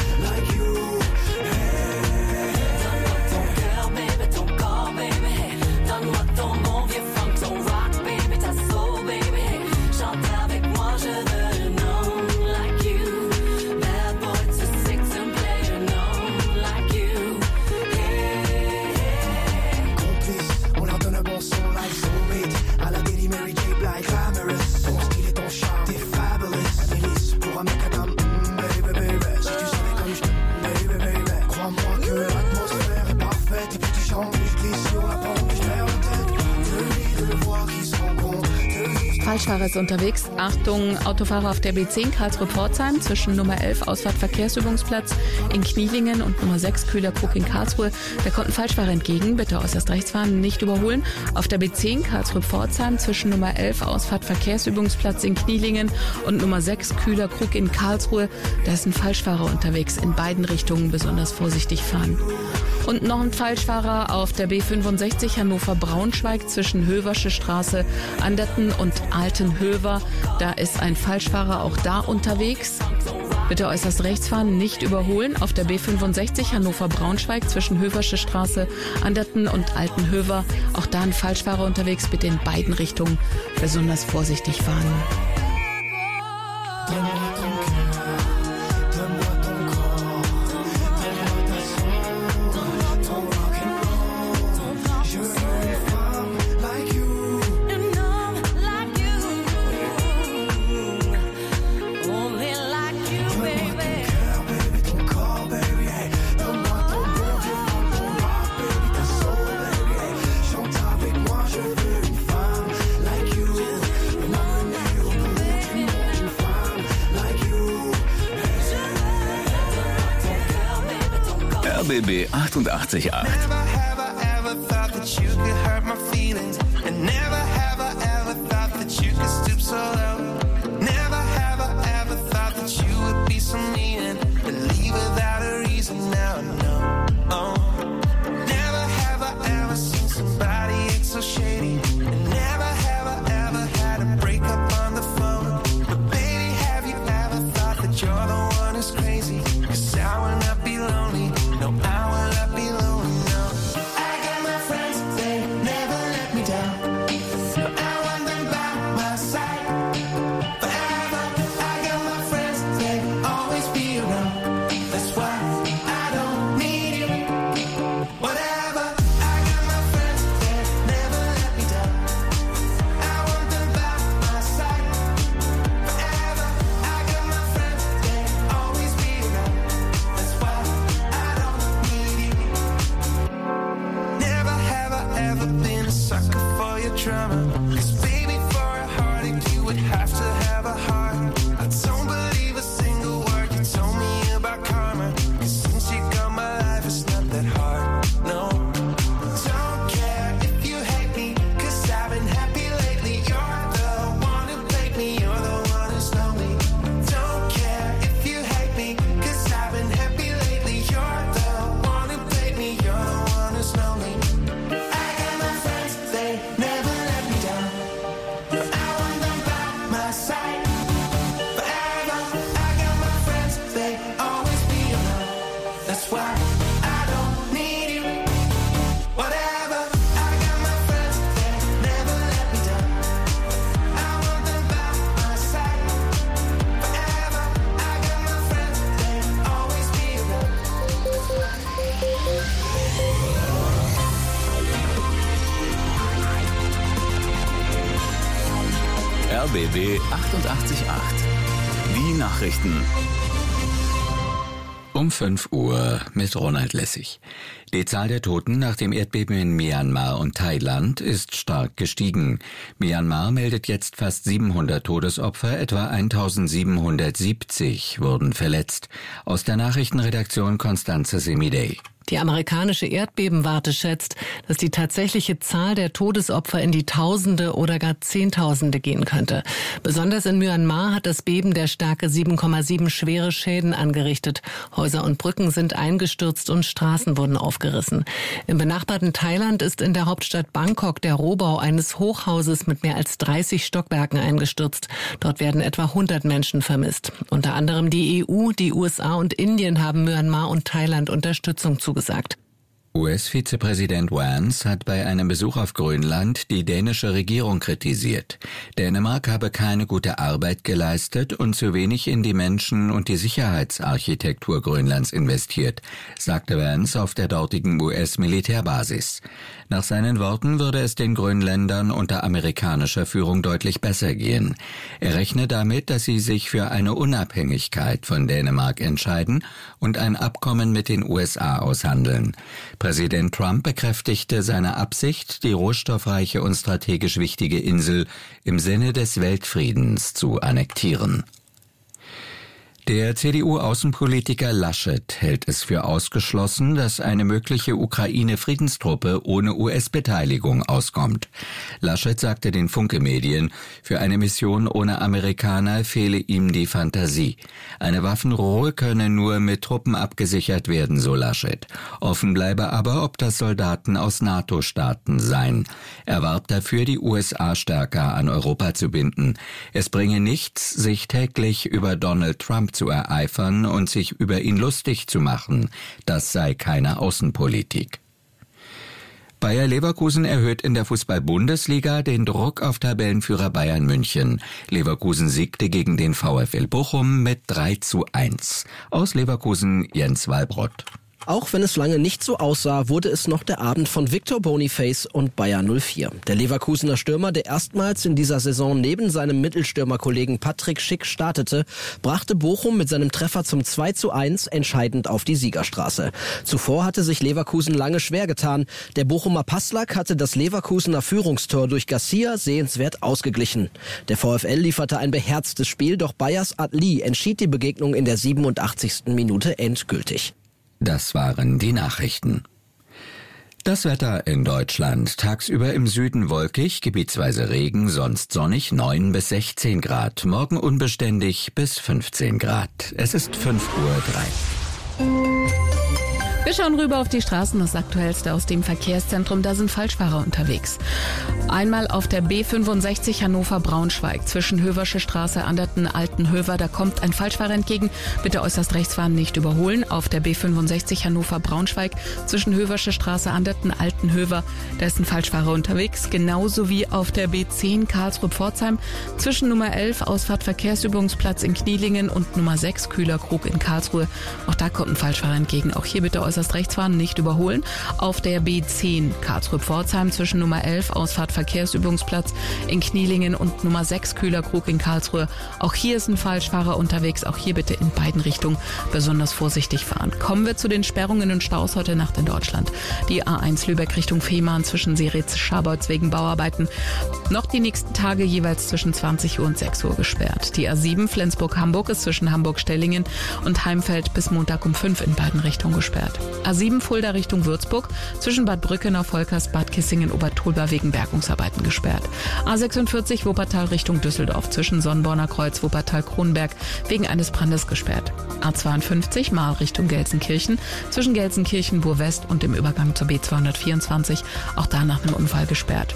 Falschfahrer ist unterwegs. Achtung, Autofahrer auf der B10 Karlsruhe-Pforzheim zwischen Nummer 11 Ausfahrt Verkehrsübungsplatz in Knielingen und Nummer 6 Kühlerkrug in Karlsruhe. Da kommt ein Falschfahrer entgegen. Bitte äußerst rechts fahren, nicht überholen. Auf der B10 Karlsruhe-Pforzheim zwischen Nummer 11 Ausfahrt Verkehrsübungsplatz in Knielingen und Nummer 6 Kühlerkrug in Karlsruhe. Da ist ein Falschfahrer unterwegs. In beiden Richtungen besonders vorsichtig fahren. Und noch ein Falschfahrer auf der B65 Hannover-Braunschweig zwischen Höversche Straße, Anderten und Altenhöver. Da ist ein Falschfahrer auch da unterwegs. Bitte äußerst rechts fahren, nicht überholen. Auf der B65 Hannover-Braunschweig zwischen Höversche Straße, Anderten und Altenhöver. Auch da ein Falschfahrer unterwegs. Bitte in beiden Richtungen besonders vorsichtig fahren.
RBB 88.8. RBB 88.8. Die Nachrichten.
Um 5 Uhr mit Ronald Lessig. Die Zahl der Toten nach dem Erdbeben in Myanmar und Thailand ist stark gestiegen. Myanmar meldet jetzt fast 700 Todesopfer, etwa 1770 wurden verletzt. Aus der Nachrichtenredaktion Constanze Semidey.
Die amerikanische Erdbebenwarte schätzt, dass die tatsächliche Zahl der Todesopfer in die Tausende oder gar Zehntausende gehen könnte. Besonders in Myanmar hat das Beben der Stärke 7,7 schwere Schäden angerichtet. Häuser und Brücken sind eingestürzt und Straßen wurden aufgerissen. Im benachbarten Thailand ist in der Hauptstadt Bangkok der Rohbau eines Hochhauses mit mehr als 30 Stockwerken eingestürzt. Dort werden etwa 100 Menschen vermisst. Unter anderem die EU, die USA und Indien haben Myanmar und Thailand Unterstützung zugesagt.
US-Vizepräsident Vance hat bei einem Besuch auf Grönland die dänische Regierung kritisiert. Dänemark habe keine gute Arbeit geleistet und zu wenig in die Menschen- und die Sicherheitsarchitektur Grönlands investiert, sagte Vance auf der dortigen US-Militärbasis. Nach seinen Worten würde es den Grönländern unter amerikanischer Führung deutlich besser gehen. Er rechne damit, dass sie sich für eine Unabhängigkeit von Dänemark entscheiden und ein Abkommen mit den USA aushandeln. Präsident Trump bekräftigte seine Absicht, die rohstoffreiche und strategisch wichtige Insel im Sinne des Weltfriedens zu annektieren. Der CDU-Außenpolitiker Laschet hält es für ausgeschlossen, dass eine mögliche Ukraine-Friedenstruppe ohne US-Beteiligung auskommt. Laschet sagte den Funke-Medien, für eine Mission ohne Amerikaner fehle ihm die Fantasie. Eine Waffenruhe könne nur mit Truppen abgesichert werden, so Laschet. Offen bleibe aber, ob das Soldaten aus NATO-Staaten seien. Er warb dafür, die USA stärker an Europa zu binden. Es bringe nichts, sich täglich über Donald Trump zu ereifern und sich über ihn lustig zu machen. Das sei keine Außenpolitik. Bayer Leverkusen erhöht in der Fußball-Bundesliga den Druck auf Tabellenführer Bayern München. Leverkusen siegte gegen den VfL Bochum mit 3:1. Aus Leverkusen Jens Walbrott.
Auch wenn es lange nicht so aussah, wurde es noch der Abend von Victor Boniface und Bayer 04. Der Leverkusener Stürmer, der erstmals in dieser Saison neben seinem Mittelstürmerkollegen Patrick Schick startete, brachte Bochum mit seinem Treffer zum 2:1 entscheidend auf die Siegerstraße. Zuvor hatte sich Leverkusen lange schwer getan. Der Bochumer Passlack hatte das Leverkusener Führungstor durch Garcia sehenswert ausgeglichen. Der VfL lieferte ein beherztes Spiel, doch Bayers Adli entschied die Begegnung in der 87. Minute endgültig.
Das waren die Nachrichten. Das Wetter in Deutschland. Tagsüber im Süden wolkig, gebietsweise Regen, sonst sonnig 9 bis 16 Grad. Morgen unbeständig bis 15 Grad. Es ist 5:03 Uhr.
Wir schauen rüber auf die Straßen, das Aktuellste aus dem Verkehrszentrum. Da sind Falschfahrer unterwegs. Einmal auf der B65 Hannover-Braunschweig zwischen Höversche Straße, Anderten, Altenhöver. Da kommt ein Falschfahrer entgegen. Bitte äußerst rechts fahren, nicht überholen. Auf der B65 Hannover-Braunschweig zwischen Höversche Straße, Anderten, Altenhöver. Da ist ein Falschfahrer unterwegs. Genauso wie auf der B10 Karlsruhe-Pforzheim zwischen Nummer 11 Ausfahrt Verkehrsübungsplatz in Knielingen und Nummer 6 Kühlerkrug in Karlsruhe. Auch da kommt ein Falschfahrer entgegen. Auch hier bitte äußerst rechts fahren, nicht überholen. Auf der B10 Karlsruhe-Pforzheim zwischen Nummer 11 Ausfahrt Verkehrsübungsplatz in Knielingen und Nummer 6 Kühlerkrug in Karlsruhe. Auch hier ist ein Falschfahrer unterwegs. Auch hier bitte in beiden Richtungen besonders vorsichtig fahren. Kommen wir zu den Sperrungen und Staus heute Nacht in Deutschland. Die A1 Lübeck Richtung Fehmarn zwischen Seritz-Scharbeutz wegen Bauarbeiten. Noch die nächsten Tage jeweils zwischen 20 Uhr und 6 Uhr gesperrt. Die A7 Flensburg-Hamburg ist zwischen Hamburg-Stellingen und Heimfeld bis Montag um 5 in beiden Richtungen gesperrt. A7 Fulda Richtung Würzburg zwischen Bad Brückenau, Volkers, Bad Kissingen, Obertolba wegen Bergungsarbeiten gesperrt. A46 Wuppertal Richtung Düsseldorf zwischen Sonnborner Kreuz, Wuppertal, Kronberg wegen eines Brandes gesperrt. A52 Marl Richtung Gelsenkirchen zwischen Gelsenkirchen, Burwest und dem Übergang zur B224, auch da nach einem Unfall gesperrt.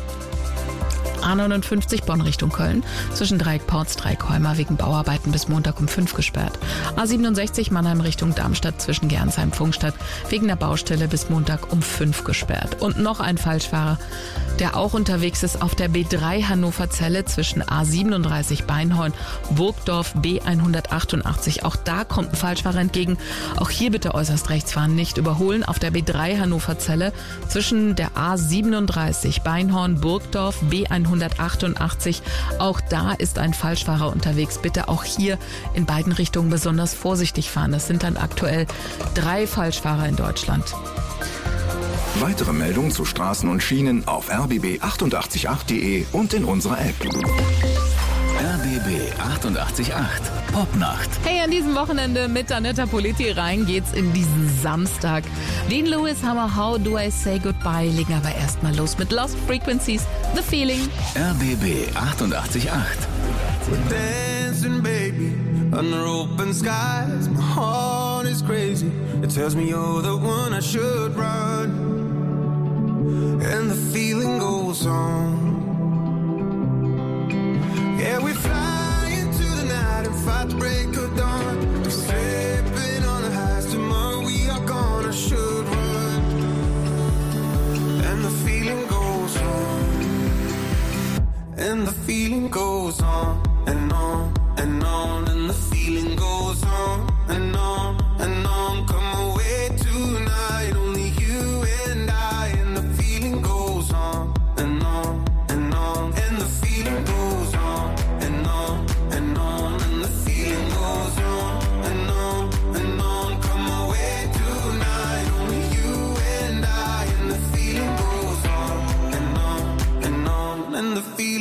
A59 Bonn Richtung Köln zwischen Dreieck-Porz, Dreieck-Holmer wegen Bauarbeiten bis Montag um 5 gesperrt. A67 Mannheim Richtung Darmstadt zwischen Gernsheim-Pfungstadt wegen der Baustelle bis Montag um 5 gesperrt. Und noch ein Falschfahrer, der auch unterwegs ist auf der B3 Hannover-Zelle zwischen A37 Beinhorn, Burgdorf, B188. Auch da kommt ein Falschfahrer entgegen. Auch hier bitte äußerst rechts fahren, nicht überholen. Auf der B3 Hannover-Zelle zwischen der A37 Beinhorn, Burgdorf, B188. Auch da ist ein Falschfahrer unterwegs. Bitte auch hier in beiden Richtungen besonders vorsichtig fahren. Das sind dann aktuell 3 Falschfahrer in Deutschland.
Weitere Meldungen zu Straßen und Schienen auf rbb888.de und in unserer App. RBB 888 Popnacht.
Hey, an diesem Wochenende mit Anetta Politi rein geht's in diesen Samstag. Dean Lewis Hammer, How Do I Say Goodbye, legen aber erstmal los mit Lost Frequencies, The Feeling.
RBB 888.
We're dancing, baby, under open skies. My heart is crazy. It tells me you're the one I should run. And the feeling goes on. Yeah, we fly into the night and fight the break of dawn. We're slipping on the highs. Tomorrow we are gonna should run. And the feeling goes on. And the feeling goes on and on and on. And the feeling goes on and on and on. Come away tonight, only you and I. And the feeling goes on and on and on. And the feeling goes on and on and on. And the feeling goes on and on and on. Come away tonight, only you and I.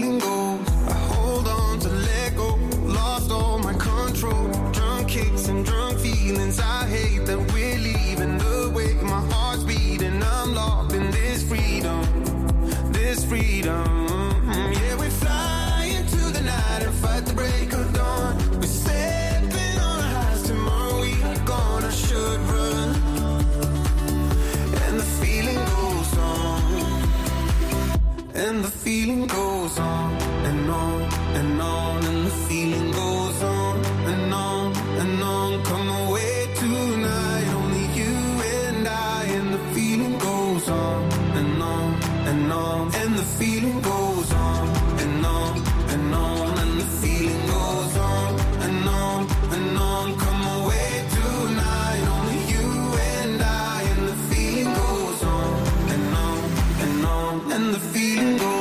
feeling goes. I hold on to let go, lost all my control. Drunk kicks and drunk feelings. I hate that we're leaving. The way my heart's beating, I'm locked in this freedom. This freedom. Yeah, we fly into the night and fight the break of dawn. We're stepping on highs, tomorrow we are gone. I should run, and the feeling goes on, and the feeling goes on and on and on, and the feeling goes on and on and on. Come away tonight, only you and I, and the feeling goes on and on and on, and the feeling goes on and on and on, and the feeling goes on and on and on. Come away tonight, only you and I, and the feeling goes on and on and on, and the feeling goes.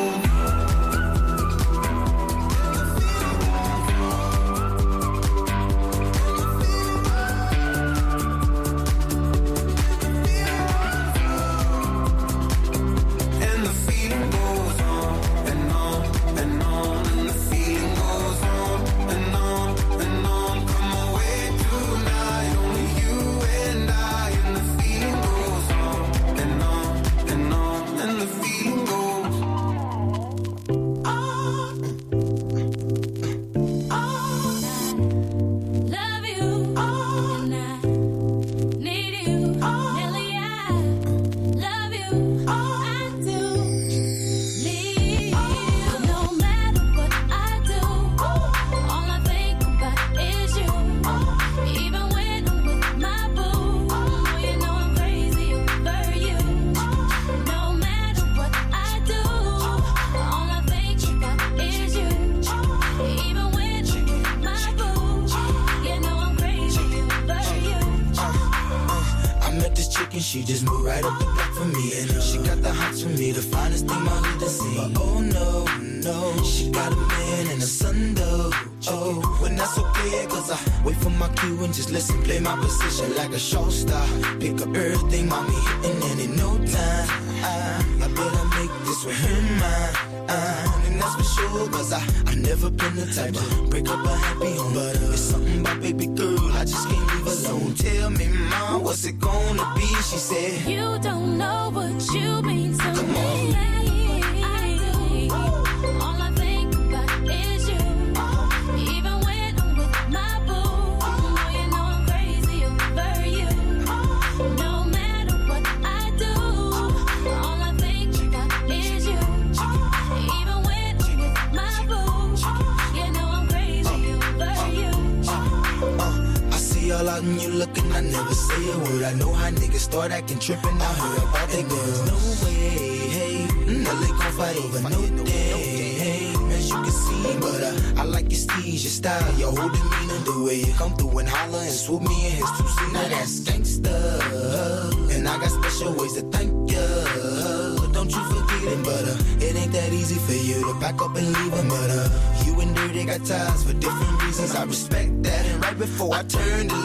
She just moved right up the block for me, and she got the hots for me, the finest thing my hood has seen. But oh no, no, she got a man and a son though. Oh, when that's okay, cause I wait for my cue and just listen, play my position like a show star. Pick up everything, mommy hitting, and in no time, I better make this with her mine. And that's for sure, cause I never been the type to break up a happy home. But it's something about baby girl, I just can't leave alone. Tell me, mom, what's it gonna be? She said,
you don't know what you mean to
come
me.
on.
I do. All I think about is you. Even when I'm with my boo, oh, you know I'm crazy over you. No matter what I do, all I think about is you. Even when I'm with my boo, you know I'm crazy over you.
I see all out and you looking, I never say a word. I know how niggas start acting trippin', I heard about that girl. No way, hey, LA gon' fight over no day, as you can see. But I like your steez, your style, your whole demeanor, the way you come through and holler and swoop me in his two-seater. Now that's gangsta, and I got special ways to thank you. Don't you forget it, but it ain't that easy for you to back up and leave him. But you and Dirty got ties for different reasons. I respect that, and right before I turned to